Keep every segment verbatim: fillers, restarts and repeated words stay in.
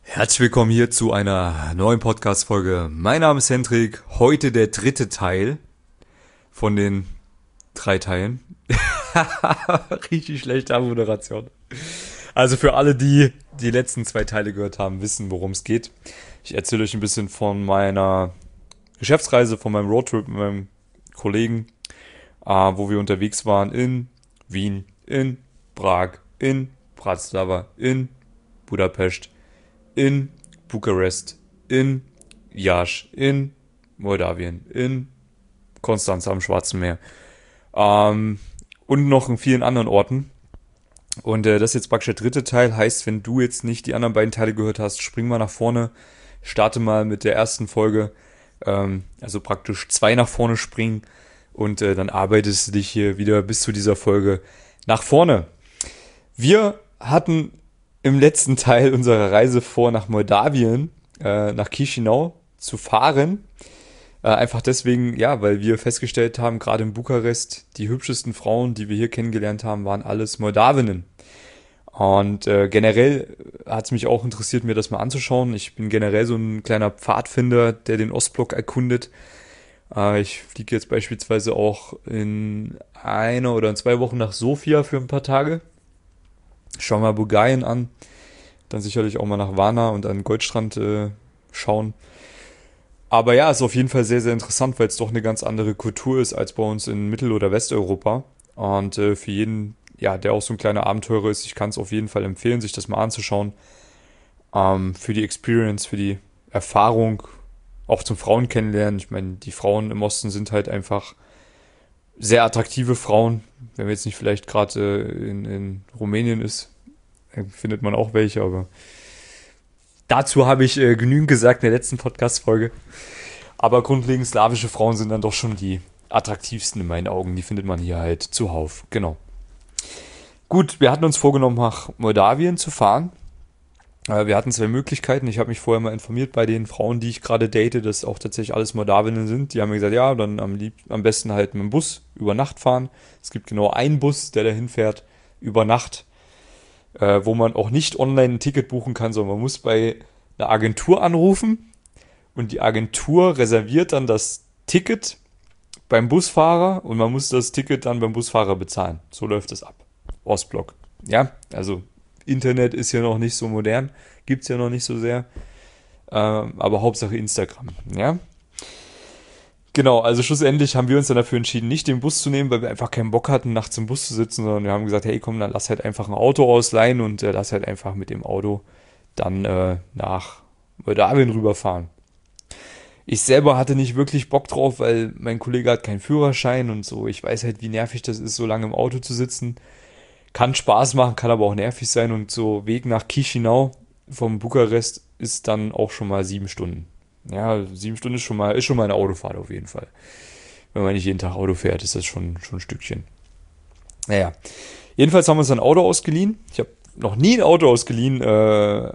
Herzlich willkommen hier zu einer neuen Podcast-Folge. Mein Name ist Hendrik. Heute der dritte Teil von den drei Teilen. Richtig schlechte Moderation. Also für alle, die die letzten zwei Teile gehört haben, wissen, worum es geht. Ich erzähle euch ein bisschen von meiner Geschäftsreise, von meinem Roadtrip mit meinem Kollegen, äh, wo wir unterwegs waren in Wien, in Prag, in Bratislava, in Budapest, in Bukarest, in Iași, in Moldawien, in Konstanz am Schwarzen Meer ähm, und noch in vielen anderen Orten. Und äh, das ist jetzt praktisch der dritte Teil, heißt, wenn du jetzt nicht die anderen beiden Teile gehört hast, spring mal nach vorne, starte mal mit der ersten Folge, ähm, also praktisch zwei nach vorne springen und äh, dann arbeitest du dich hier wieder bis zu dieser Folge nach vorne. Wir hatten im letzten Teil unserer Reise vor, nach Moldawien, äh, nach Chișinău zu fahren. Äh, einfach deswegen, ja, weil wir festgestellt haben, gerade in Bukarest, die hübschesten Frauen, die wir hier kennengelernt haben, waren alles Moldawinnen. Und äh, generell hat es mich auch interessiert, mir das mal anzuschauen. Ich bin generell so ein kleiner Pfadfinder, der den Ostblock erkundet. Äh, ich fliege jetzt beispielsweise auch in einer oder in zwei Wochen nach Sofia für ein paar Tage. Schauen wir Bulgarien an, dann sicherlich auch mal nach Varna und an den Goldstrand äh, schauen. Aber ja, ist auf jeden Fall sehr, sehr interessant, weil es doch eine ganz andere Kultur ist als bei uns in Mittel- oder Westeuropa. Und äh, für jeden, ja, der auch so ein kleiner Abenteurer ist, ich kann es auf jeden Fall empfehlen, sich das mal anzuschauen. Ähm, für die Experience, für die Erfahrung, auch zum Frauen kennenlernen. Ich meine, die Frauen im Osten sind halt einfach sehr attraktive Frauen. Wenn man jetzt nicht vielleicht gerade äh, in, in Rumänien ist, findet man auch welche, aber dazu habe ich äh, genügend gesagt in der letzten Podcast-Folge. Aber grundlegend slawische Frauen sind dann doch schon die attraktivsten in meinen Augen. Die findet man hier halt zuhauf. Genau. Gut, wir hatten uns vorgenommen, nach Moldawien zu fahren. Äh, wir hatten zwei Möglichkeiten. Ich habe mich vorher mal informiert bei den Frauen, die ich gerade date, dass auch tatsächlich alles Moldawinnen sind. Die haben mir gesagt, ja, dann am, lieb, am besten halt mit dem Bus über Nacht fahren. Es gibt genau einen Bus, der dahin fährt über Nacht, äh, wo man auch nicht online ein Ticket buchen kann, sondern man muss bei einer Agentur anrufen und die Agentur reserviert dann das Ticket beim Busfahrer und man muss das Ticket dann beim Busfahrer bezahlen. So läuft es ab. Ostblock. Ja, also Internet ist ja noch nicht so modern, gibt es ja noch nicht so sehr, ähm, aber Hauptsache Instagram, ja. Genau, also schlussendlich haben wir uns dann dafür entschieden, nicht den Bus zu nehmen, weil wir einfach keinen Bock hatten, nachts im Bus zu sitzen, sondern wir haben gesagt, hey komm, dann lass halt einfach ein Auto ausleihen und äh, lass halt einfach mit dem Auto dann äh, nach Moldawien rüberfahren. Ich selber hatte nicht wirklich Bock drauf, weil mein Kollege hat keinen Führerschein und so. Ich weiß halt, wie nervig das ist, so lange im Auto zu sitzen. Kann Spaß machen, kann aber auch nervig sein und so Weg nach Chișinău vom Bukarest ist dann auch schon mal sieben Stunden. Ja, sieben Stunden ist schon mal, ist schon mal eine Autofahrt auf jeden Fall. Wenn man nicht jeden Tag Auto fährt, ist das schon, schon ein Stückchen. Naja, jedenfalls haben wir uns ein Auto ausgeliehen. Ich habe noch nie ein Auto ausgeliehen. Äh,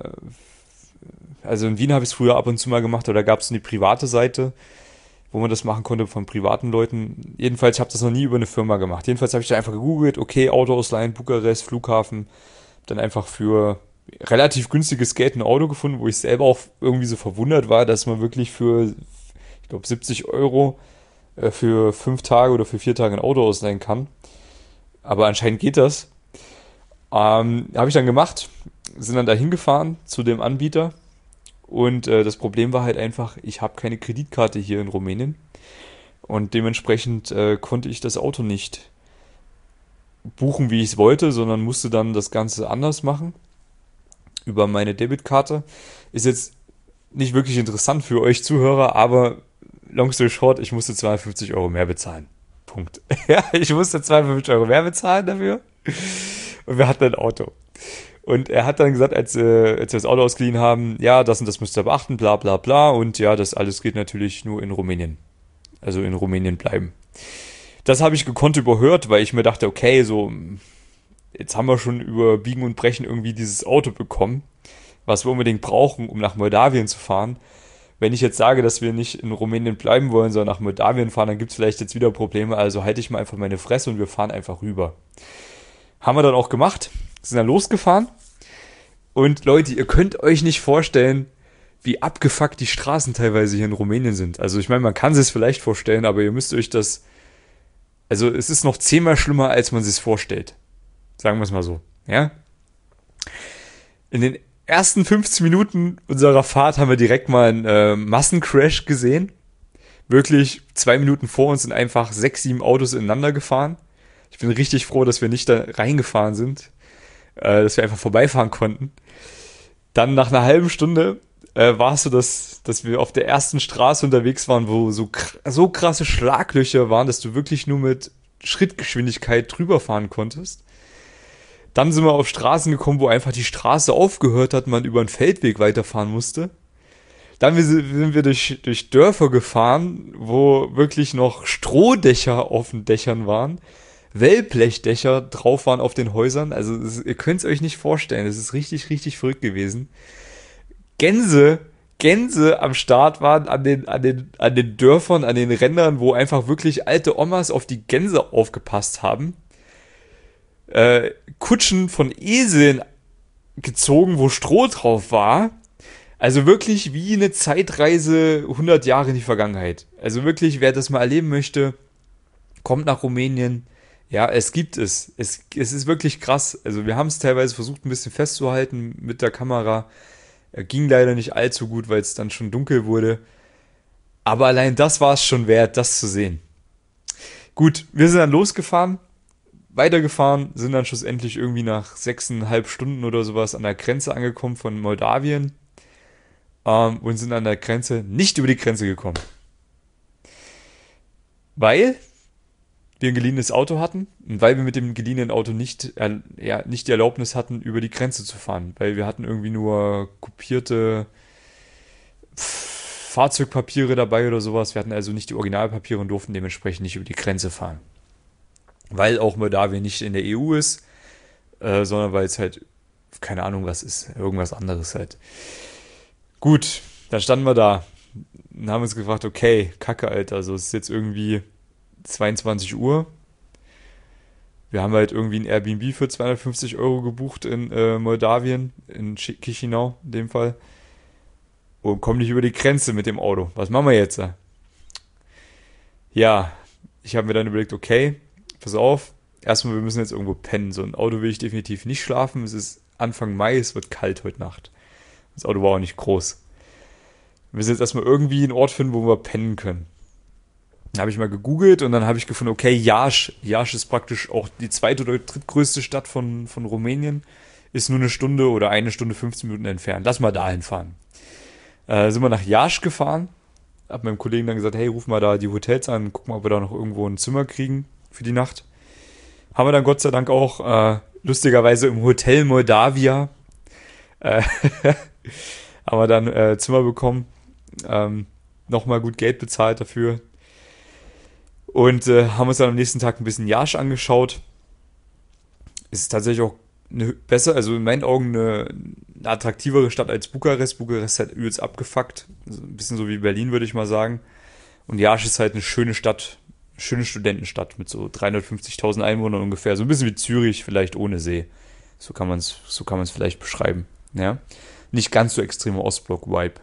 also in Wien habe ich es früher ab und zu mal gemacht, aber da gab es eine private Seite, wo man das machen konnte von privaten Leuten. Jedenfalls, ich habe das noch nie über eine Firma gemacht. Jedenfalls habe ich da einfach gegoogelt, okay, Auto ausleihen, Bukarest, Flughafen. Dann einfach für relativ günstiges Geld ein Auto gefunden, wo ich selber auch irgendwie so verwundert war, dass man wirklich für, ich glaube, siebzig Euro äh, für fünf Tage oder für vier Tage ein Auto ausleihen kann. Aber anscheinend geht das. Ähm, habe ich dann gemacht, sind dann da hingefahren zu dem Anbieter. Und äh, das Problem war halt einfach, ich habe keine Kreditkarte hier in Rumänien und dementsprechend äh, konnte ich das Auto nicht buchen, wie ich es wollte, sondern musste dann das Ganze anders machen über meine Debitkarte. Ist jetzt nicht wirklich interessant für euch Zuhörer, aber long story short, ich musste zweihundertfünfzig Euro mehr bezahlen. Punkt. Ja, ich musste zweihundertfünfzig Euro mehr bezahlen dafür und wir hatten ein Auto. Und er hat dann gesagt, als, äh, als wir das Auto ausgeliehen haben, ja, das und das müsst ihr beachten, bla bla bla. Und ja, das alles geht natürlich nur in Rumänien. Also in Rumänien bleiben. Das habe ich gekonnt überhört, weil ich mir dachte, okay, so, jetzt haben wir schon über Biegen und Brechen irgendwie dieses Auto bekommen, was wir unbedingt brauchen, um nach Moldawien zu fahren. Wenn ich jetzt sage, dass wir nicht in Rumänien bleiben wollen, sondern nach Moldawien fahren, dann gibt es vielleicht jetzt wieder Probleme. Also halte ich mal einfach meine Fresse und wir fahren einfach rüber. Haben wir dann auch gemacht, sind dann losgefahren Und Leute, ihr könnt euch nicht vorstellen, wie abgefuckt die Straßen teilweise hier in Rumänien sind. Also ich meine, man kann sich es vielleicht vorstellen, aber ihr müsst euch das... Also es ist noch zehnmal schlimmer, als man sich es vorstellt. Sagen wir es mal so. Ja? In den ersten fünfzehn Minuten unserer Fahrt haben wir direkt mal einen äh, Massencrash gesehen. Wirklich zwei Minuten vor uns sind einfach sechs, sieben Autos ineinander gefahren. Ich bin richtig froh, dass wir nicht da reingefahren sind. Äh, dass wir einfach vorbeifahren konnten. Dann nach einer halben Stunde äh, war es so, dass, dass wir auf der ersten Straße unterwegs waren, wo so, so krasse Schlaglöcher waren, dass du wirklich nur mit Schrittgeschwindigkeit drüber fahren konntest. Dann sind wir auf Straßen gekommen, wo einfach die Straße aufgehört hat, man über einen Feldweg weiterfahren musste. Dann sind wir durch, durch Dörfer gefahren, wo wirklich noch Strohdächer auf den Dächern waren, Wellblechdächer drauf waren auf den Häusern. Also das, ihr könnt es euch nicht vorstellen, das ist richtig, richtig verrückt gewesen. Gänse, Gänse am Start waren an den, an den, an den Dörfern, an den Rändern, wo einfach wirklich alte Omas auf die Gänse aufgepasst haben. Äh, Kutschen von Eseln gezogen, wo Stroh drauf war. Also wirklich wie eine Zeitreise hundert Jahre in die Vergangenheit. Also wirklich, wer das mal erleben möchte, kommt nach Rumänien. Ja, es gibt es. Es, es ist wirklich krass. Also wir haben es teilweise versucht, ein bisschen festzuhalten mit der Kamera. Ging leider nicht allzu gut, weil es dann schon dunkel wurde. Aber allein das war es schon wert, das zu sehen. Gut, wir sind dann losgefahren, weitergefahren, sind dann schlussendlich irgendwie nach sechseinhalb Stunden oder sowas an der Grenze angekommen von Moldawien ähm, und sind an der Grenze nicht über die Grenze gekommen. Weil wir ein geliehenes Auto hatten und weil wir mit dem geliehenen Auto nicht, äh, ja, nicht die Erlaubnis hatten, über die Grenze zu fahren. Weil wir hatten irgendwie nur kopierte Pff, Fahrzeugpapiere dabei oder sowas. Wir hatten also nicht die Originalpapiere und durften dementsprechend nicht über die Grenze fahren. Weil auch Moldawien nicht in der E U ist, äh, sondern weil es halt, keine Ahnung was ist, irgendwas anderes halt. Gut, dann standen wir da und haben uns gefragt, okay, Kacke, Alter, also es ist jetzt irgendwie zweiundzwanzig Uhr. Wir haben halt irgendwie ein Airbnb für zweihundertfünfzig Euro gebucht in äh, Moldawien, in Chisinau in dem Fall. Und kommen nicht über die Grenze mit dem Auto. Was machen wir jetzt? Ja, ich habe mir dann überlegt, okay, pass auf, erstmal, wir müssen jetzt irgendwo pennen. So ein Auto will ich definitiv nicht schlafen. Es ist Anfang Mai, es wird kalt heute Nacht. Das Auto war auch nicht groß. Wir müssen jetzt erstmal irgendwie einen Ort finden, wo wir pennen können. Dann habe ich mal gegoogelt und dann habe ich gefunden, okay, Iași. Iași ist praktisch auch die zweite oder drittgrößte Stadt von, von Rumänien. Ist nur eine Stunde oder eine Stunde fünfzehn Minuten entfernt. Lass mal dahin fahren. Äh, sind wir nach Iași gefahren. Hab meinem Kollegen dann gesagt, hey, ruf mal da die Hotels an, guck mal, ob wir da noch irgendwo ein Zimmer kriegen für die Nacht. Haben wir dann Gott sei Dank auch äh, lustigerweise im Hotel Moldavia äh, haben wir dann äh, Zimmer bekommen. Ähm, nochmal gut Geld bezahlt dafür. Und äh, haben uns dann am nächsten Tag ein bisschen Iași angeschaut. Ist tatsächlich auch eine, besser, also in meinen Augen eine, eine attraktivere Stadt als Bukarest. Bukarest ist halt übelst abgefuckt. Also ein bisschen so wie Berlin, würde ich mal sagen. Und Iași ist halt eine schöne Stadt, eine schöne Studentenstadt mit so dreihundertfünfzigtausend Einwohnern ungefähr. So ein bisschen wie Zürich, vielleicht ohne See. So kann man es so kann man es vielleicht beschreiben. Ja? Nicht ganz so extremer Ostblock-Vibe.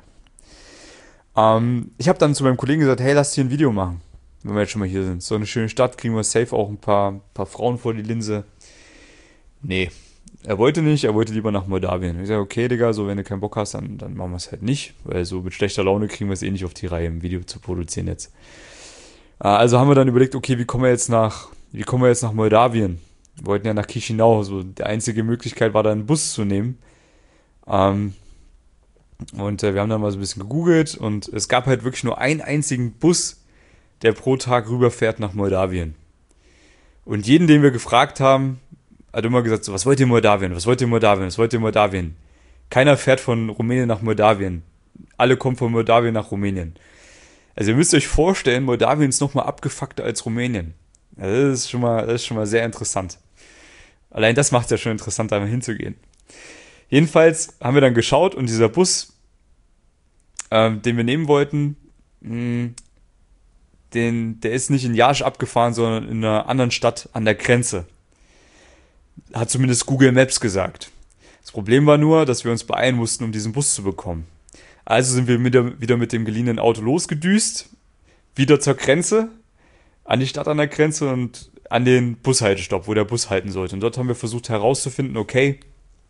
Ähm, ich habe dann zu meinem Kollegen gesagt, hey, lass hier ein Video machen. Wenn wir jetzt schon mal hier sind. So eine schöne Stadt, kriegen wir safe auch ein paar, paar Frauen vor die Linse. Nee, er wollte nicht, er wollte lieber nach Moldawien. Ich sage, okay, Digga, so wenn du keinen Bock hast, dann, dann machen wir es halt nicht. Weil so mit schlechter Laune kriegen wir es eh nicht auf die Reihe, ein Video zu produzieren jetzt. Also haben wir dann überlegt, okay, wie kommen wir jetzt nach, wie kommen wir jetzt nach Moldawien? Wir wollten ja nach Chisinau. So, die einzige Möglichkeit war da einen Bus zu nehmen. Ähm, und äh, wir haben dann mal so ein bisschen gegoogelt und es gab halt wirklich nur einen einzigen Bus, der pro Tag rüberfährt nach Moldawien. Und jeden, den wir gefragt haben, hat immer gesagt, so, was wollt ihr in Moldawien, was wollt ihr in Moldawien, was wollt ihr in Moldawien? Keiner fährt von Rumänien nach Moldawien. Alle kommen von Moldawien nach Rumänien. Also ihr müsst euch vorstellen, Moldawien ist nochmal abgefuckter als Rumänien. Also das ist schon mal, das ist schon mal sehr interessant. Allein das macht es ja schon interessant, da mal hinzugehen. Jedenfalls haben wir dann geschaut und dieser Bus, ähm, den wir nehmen wollten, mh, Den, der ist nicht in Iași abgefahren, sondern in einer anderen Stadt an der Grenze. Hat zumindest Google Maps gesagt. Das Problem war nur, dass wir uns beeilen mussten, um diesen Bus zu bekommen. Also sind wir mit der, wieder mit dem geliehenen Auto losgedüst, wieder zur Grenze, an die Stadt an der Grenze und an den Bushaltestopp, wo der Bus halten sollte. Und dort haben wir versucht herauszufinden, okay,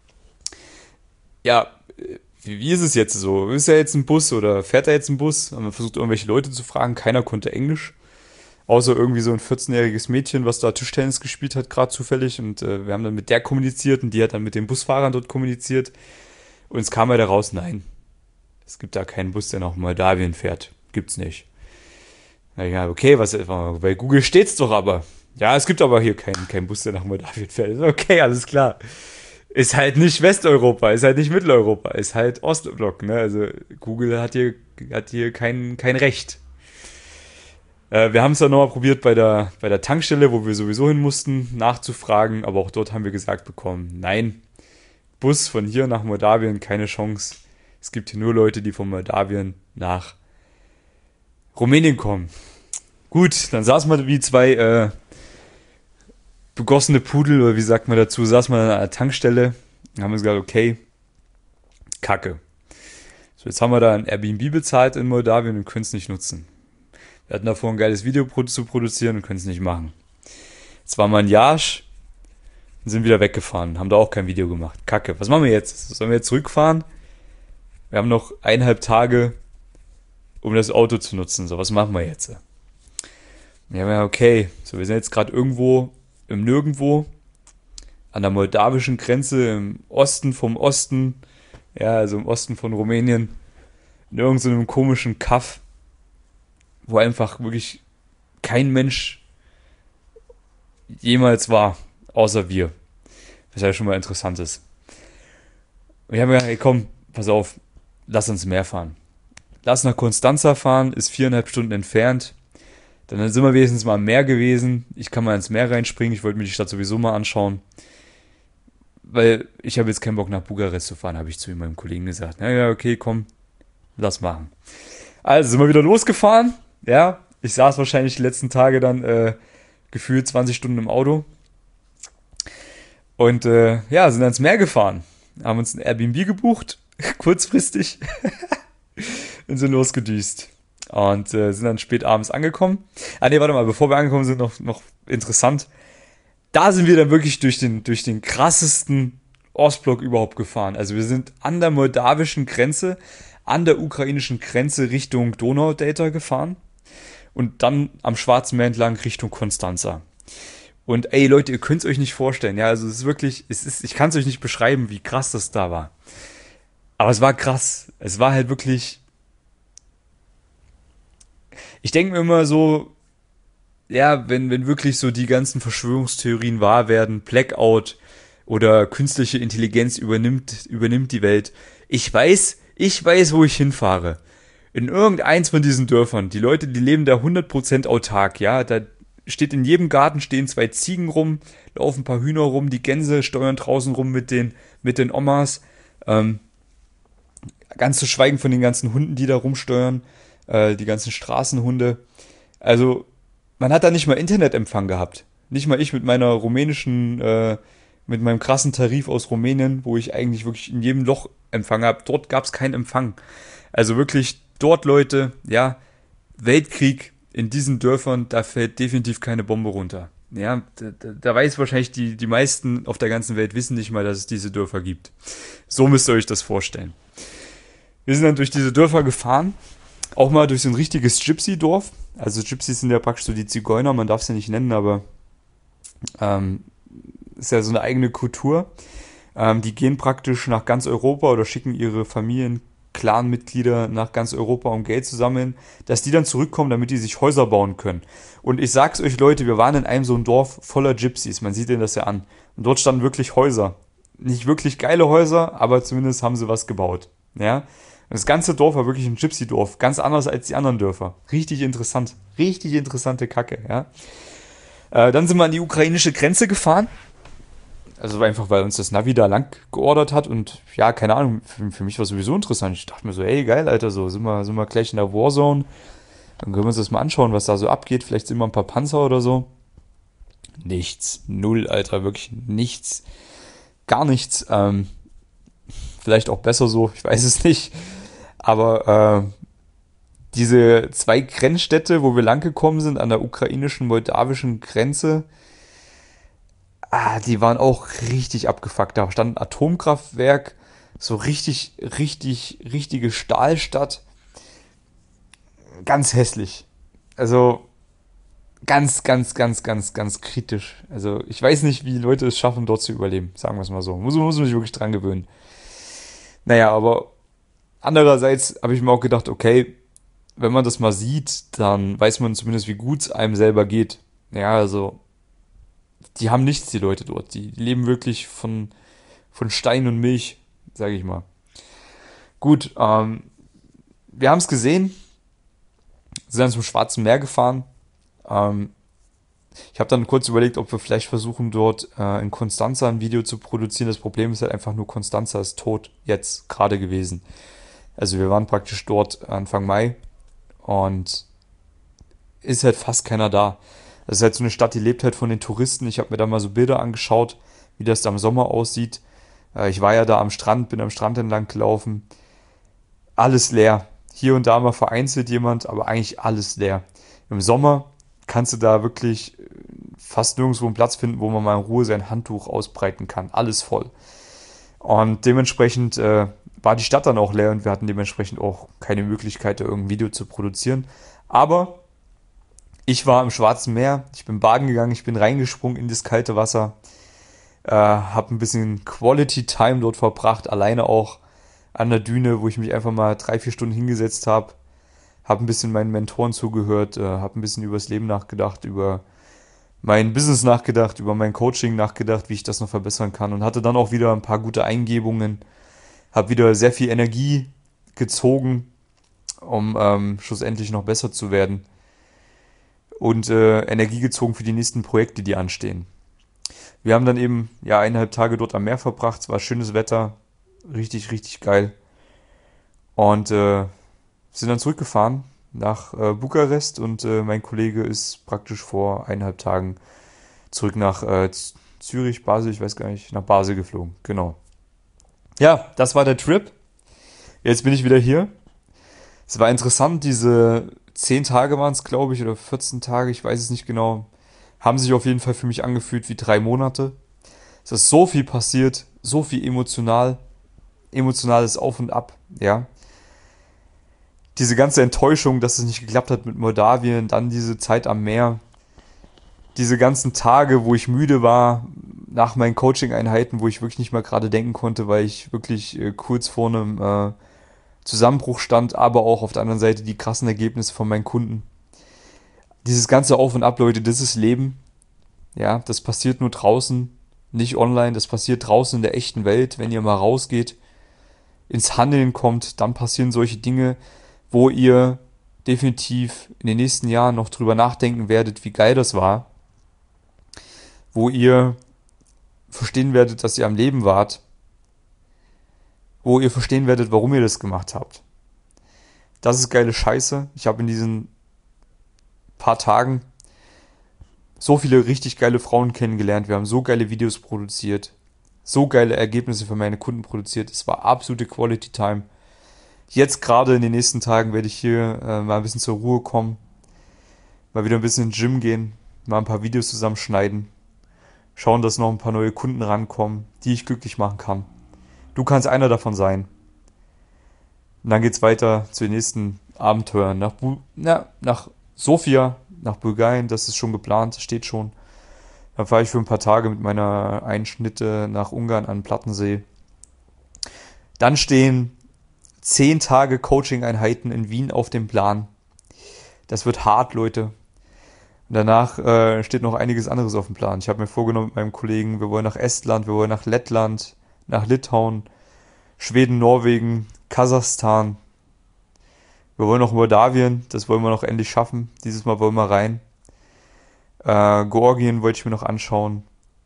ja, wie, wie ist es jetzt so? Ist er jetzt ein Bus oder fährt er jetzt ein Bus? Haben wir versucht, irgendwelche Leute zu fragen. Keiner konnte Englisch. Außer irgendwie so ein vierzehnjähriges Mädchen, was da Tischtennis gespielt hat, gerade zufällig. Und äh, wir haben dann mit der kommuniziert und die hat dann mit den Busfahrern dort kommuniziert. Und es kam halt raus, nein, es gibt da keinen Bus, der nach Moldawien fährt. Gibt's nicht. Na ja, okay, was, bei Google steht's doch aber. Ja, es gibt aber hier keinen, keinen Bus, der nach Moldawien fährt. Okay, alles klar. Ist halt nicht Westeuropa, ist halt nicht Mitteleuropa, ist halt Ostblock, ne? Also Google hat hier, hat hier kein, kein Recht. Äh, wir haben es dann nochmal probiert bei der, bei der Tankstelle, wo wir sowieso hin mussten, nachzufragen, aber auch dort haben wir gesagt bekommen, nein, Bus von hier nach Moldawien, keine Chance. Es gibt hier nur Leute, die von Moldawien nach Rumänien kommen. Gut, dann saßen wir wie zwei äh, begossene Pudel, oder wie sagt man dazu, saßen wir an einer Tankstelle und haben uns gesagt, okay, Kacke. So, jetzt haben wir da ein Airbnb bezahlt in Moldawien und können es nicht nutzen. Wir hatten davor ein geiles Video zu produzieren und können es nicht machen. Jetzt waren wir in Iași und sind wieder weggefahren, haben da auch kein Video gemacht. Kacke, was machen wir jetzt? Sollen wir jetzt zurückfahren? Wir haben noch eineinhalb Tage, um das Auto zu nutzen. So, was machen wir jetzt? Ja, ja, okay. So, wir sind jetzt gerade irgendwo im Nirgendwo an der moldawischen Grenze im Osten vom Osten. Ja, also im Osten von Rumänien. In irgendeinem komischen Kaff, wo einfach wirklich kein Mensch jemals war, außer wir. Was ja schon mal interessant ist. Und wir haben gesagt, hey komm, pass auf, lass uns mehr fahren. Lass nach Constanța fahren, ist viereinhalb Stunden entfernt. Dann sind wir wenigstens mal am Meer gewesen. Ich kann mal ins Meer reinspringen, ich wollte mir die Stadt sowieso mal anschauen. Weil ich habe jetzt keinen Bock nach Bukarest zu fahren, habe ich zu meinem Kollegen gesagt. Na ja, okay, komm, lass machen. Also sind wir wieder losgefahren. Ja, ich saß wahrscheinlich die letzten Tage dann äh, gefühlt zwanzig Stunden im Auto. Und äh, ja, sind ans Meer gefahren. Haben uns ein Airbnb gebucht, kurzfristig. Und sind losgedüst. Und äh, sind dann spät abends angekommen. Ah ne, warte mal, bevor wir angekommen sind, noch, noch interessant. Da sind wir dann wirklich durch den, durch den krassesten Ostblock überhaupt gefahren. Also wir sind an der moldawischen Grenze, an der ukrainischen Grenze Richtung Donaudelta gefahren. Und dann am Schwarzen Meer entlang Richtung Constanța. Und ey Leute, ihr könnt es euch nicht vorstellen. Ja, also es ist wirklich, es ist, ich kann es euch nicht beschreiben, wie krass das da war. Aber es war krass. Es war halt wirklich... Ich denke mir immer so, ja, wenn, wenn wirklich so die ganzen Verschwörungstheorien wahr werden, Blackout oder künstliche Intelligenz übernimmt, übernimmt die Welt. Ich weiß, ich weiß, wo ich hinfahre. In irgendeins von diesen Dörfern. Die Leute, die leben da hundert Prozent autark, ja. Da steht in jedem Garten stehen zwei Ziegen rum, laufen ein paar Hühner rum, die Gänse steuern draußen rum mit den, mit den Omas. Ähm, ganz zu schweigen von den ganzen Hunden, die da rumsteuern. Die ganzen Straßenhunde. Also, man hat da nicht mal Internetempfang gehabt. Nicht mal ich mit meiner rumänischen, äh, mit meinem krassen Tarif aus Rumänien, wo ich eigentlich wirklich in jedem Loch Empfang habe. Dort gab es keinen Empfang. Also wirklich, dort Leute, ja, Weltkrieg in diesen Dörfern, da fällt definitiv keine Bombe runter. Ja, da, da, da weiß wahrscheinlich die, die meisten auf der ganzen Welt wissen nicht mal, dass es diese Dörfer gibt. So müsst ihr euch das vorstellen. Wir sind dann durch diese Dörfer gefahren. Auch mal durch so ein richtiges Gypsy-Dorf. Also Gypsies sind ja praktisch so die Zigeuner, man darf es ja nicht nennen, aber ähm, ist ja so eine eigene Kultur. Ähm, die gehen praktisch nach ganz Europa oder schicken ihre Familien, Clan-Mitglieder nach ganz Europa, um Geld zu sammeln, dass die dann zurückkommen, damit die sich Häuser bauen können. Und ich sag's euch Leute, wir waren in einem so ein Dorf voller Gypsies, man sieht denen das ja an. Und dort standen wirklich Häuser. Nicht wirklich geile Häuser, aber zumindest haben sie was gebaut. Ja. Das ganze Dorf war wirklich ein Gypsy-Dorf. Ganz anders als die anderen Dörfer. Richtig interessant. Richtig interessante Kacke, ja. Äh, dann sind wir an die ukrainische Grenze gefahren. Also einfach, weil uns das Navi da lang geordert hat. Und ja, keine Ahnung, für, für mich war es sowieso interessant. Ich dachte mir so, ey, geil, Alter, so sind wir, sind wir gleich in der Warzone. Dann können wir uns das mal anschauen, was da so abgeht. Vielleicht sind wir ein paar Panzer oder so. Nichts. Null, Alter, wirklich nichts. Gar nichts. Ähm, Vielleicht auch besser so, ich weiß es nicht. Aber äh, diese zwei Grenzstädte, wo wir langgekommen sind, an der ukrainischen-moldawischen Grenze, ah, die waren auch richtig abgefuckt. Da stand ein Atomkraftwerk, so richtig, richtig, richtige Stahlstadt. Ganz hässlich. Also ganz, ganz, ganz, ganz, ganz kritisch. Also ich weiß nicht, wie Leute es schaffen, dort zu überleben. Sagen wir es mal so. Muss, muss man sich wirklich dran gewöhnen. Naja, aber andererseits habe ich mir auch gedacht, okay, wenn man das mal sieht, dann weiß man zumindest, wie gut es einem selber geht. Ja, also die haben nichts, die Leute dort. Die leben wirklich von, von Stein und Milch, sage ich mal. Gut, ähm, wir haben es gesehen, sind dann zum Schwarzen Meer gefahren. Ähm, ich habe dann kurz überlegt, ob wir vielleicht versuchen, dort äh, in Constanza ein Video zu produzieren. Das Problem ist halt einfach nur, Constanza ist tot, jetzt gerade gewesen. Also wir waren praktisch dort Anfang Mai und ist halt fast keiner da. Das ist halt so eine Stadt, die lebt halt von den Touristen. Ich habe mir da mal so Bilder angeschaut, wie das da im Sommer aussieht. Äh, ich war ja da am Strand, bin am Strand entlang gelaufen. Alles leer. Hier und da mal vereinzelt jemand, aber eigentlich alles leer. Im Sommer kannst du da wirklich fast nirgendwo einen Platz finden, wo man mal in Ruhe sein Handtuch ausbreiten kann. Alles voll. Und dementsprechend äh, war die Stadt dann auch leer und wir hatten dementsprechend auch keine Möglichkeit, da irgendein Video zu produzieren. Aber ich war im Schwarzen Meer, ich bin baden gegangen, ich bin reingesprungen in das kalte Wasser, äh, habe ein bisschen Quality Time dort verbracht, alleine auch an der Düne, wo ich mich einfach mal drei, vier Stunden hingesetzt habe, habe ein bisschen meinen Mentoren zugehört, äh, habe ein bisschen über das Leben nachgedacht, über mein Business nachgedacht, über mein Coaching nachgedacht, wie ich das noch verbessern kann und hatte dann auch wieder ein paar gute Eingebungen, habe wieder sehr viel Energie gezogen, um ähm, schlussendlich noch besser zu werden und äh, Energie gezogen für die nächsten Projekte, die anstehen. Wir haben dann eben ja eineinhalb Tage dort am Meer verbracht, es war schönes Wetter, richtig, richtig geil und äh, sind dann zurückgefahren nach äh, Bukarest und äh, mein Kollege ist praktisch vor eineinhalb Tagen zurück nach äh, Z- Zürich, Basel, ich weiß gar nicht, nach Basel geflogen, genau. Ja, das war der Trip. Jetzt bin ich wieder hier. Es war interessant, diese zehn Tage waren es, glaube ich, oder vierzehn Tage, ich weiß es nicht genau, haben sich auf jeden Fall für mich angefühlt wie drei Monate. Es ist so viel passiert, so viel emotional, emotionales Auf und Ab, ja. Diese ganze Enttäuschung, dass es nicht geklappt hat mit Moldawien, dann diese Zeit am Meer, diese ganzen Tage, wo ich müde war, nach meinen Coaching-Einheiten, wo ich wirklich nicht mehr gerade denken konnte, weil ich wirklich äh, kurz vor einem äh, Zusammenbruch stand, aber auch auf der anderen Seite die krassen Ergebnisse von meinen Kunden. Dieses ganze Auf und Ab, Leute, das ist Leben. Ja, das passiert nur draußen, nicht online, das passiert draußen in der echten Welt. Wenn ihr mal rausgeht, ins Handeln kommt, dann passieren solche Dinge, wo ihr definitiv in den nächsten Jahren noch drüber nachdenken werdet, wie geil das war. Wo ihr verstehen werdet, dass ihr am Leben wart. Wo ihr verstehen werdet, warum ihr das gemacht habt. Das ist geile Scheiße. Ich habe in diesen paar Tagen so viele richtig geile Frauen kennengelernt. Wir haben so geile Videos produziert. So geile Ergebnisse für meine Kunden produziert. Es war absolute Quality Time. Jetzt gerade in den nächsten Tagen werde ich hier äh, mal ein bisschen zur Ruhe kommen. Mal wieder ein bisschen ins Gym gehen. Mal ein paar Videos zusammenschneiden. Schauen, dass noch ein paar neue Kunden rankommen, die ich glücklich machen kann. Du kannst einer davon sein. Und dann geht's weiter zu den nächsten Abenteuern. Nach, Bu- na, nach Sofia, nach Bulgarien, das ist schon geplant, steht schon. Dann fahre ich für ein paar Tage mit meiner Einschnitte nach Ungarn an den Plattensee. Dann stehen zehn Tage Coaching-Einheiten in Wien auf dem Plan. Das wird hart, Leute. Und danach äh, steht noch einiges anderes auf dem Plan. Ich habe mir vorgenommen mit meinem Kollegen, wir wollen nach Estland, wir wollen nach Lettland, nach Litauen, Schweden, Norwegen, Kasachstan. Wir wollen noch Moldawien, das wollen wir noch endlich schaffen. Dieses Mal wollen wir rein. Äh, Georgien wollte ich mir noch anschauen.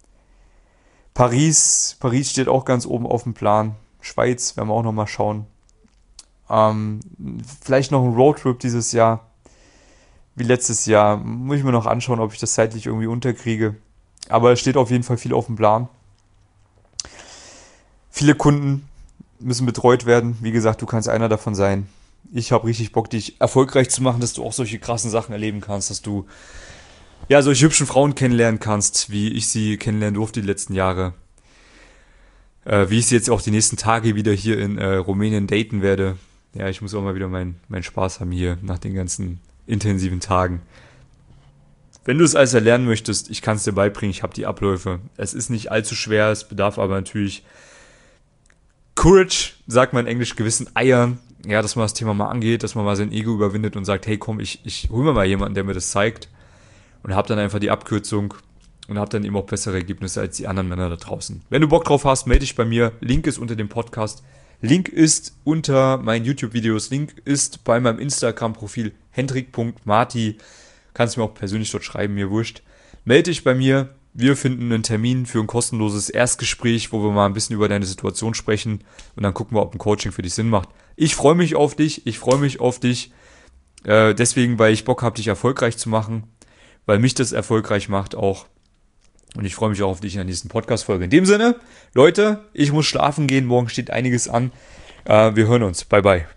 Paris, Paris steht auch ganz oben auf dem Plan. Schweiz werden wir auch noch mal schauen. Ähm, vielleicht noch ein Roadtrip dieses Jahr. Wie letztes Jahr. Muss ich mir noch anschauen, ob ich das zeitlich irgendwie unterkriege. Aber es steht auf jeden Fall viel auf dem Plan. Viele Kunden, müssen betreut werden. Wie gesagt, du kannst einer davon sein. Ich habe richtig Bock, dich erfolgreich zu machen, dass du auch solche krassen Sachen erleben kannst, dass du ja solche hübschen Frauen kennenlernen kannst, wie ich sie kennenlernen durfte die letzten Jahre. Äh, wie ich sie jetzt auch die nächsten Tage wieder hier in äh, Rumänien daten werde. Ja, ich muss auch mal wieder meinen mein Spaß haben hier nach den ganzen intensiven Tagen. Wenn du es alles erlernen möchtest, ich kann es dir beibringen, ich habe die Abläufe. Es ist nicht allzu schwer, es bedarf aber natürlich Courage, sagt man in Englisch, gewissen Eiern. Ja, dass man das Thema mal angeht, dass man mal sein Ego überwindet und sagt, hey komm, ich, ich hol mir mal jemanden, der mir das zeigt. Und hab dann einfach die Abkürzung und hab dann eben auch bessere Ergebnisse als die anderen Männer da draußen. Wenn du Bock drauf hast, melde dich bei mir. Link ist unter dem Podcast. Link ist unter meinen YouTube-Videos. Link ist bei meinem Instagram-Profil hendrik punkt marti. Kannst mir auch persönlich dort schreiben, mir wurscht. Melde dich bei mir. Wir finden einen Termin für ein kostenloses Erstgespräch, wo wir mal ein bisschen über deine Situation sprechen und dann gucken wir, ob ein Coaching für dich Sinn macht. Ich freue mich auf dich. Ich freue mich auf dich. Äh, deswegen, weil ich Bock habe, dich erfolgreich zu machen. Weil mich das erfolgreich macht auch. Und ich freue mich auch auf dich in der nächsten Podcast-Folge. In dem Sinne, Leute, ich muss schlafen gehen. Morgen steht einiges an. Äh, wir hören uns. Bye, bye.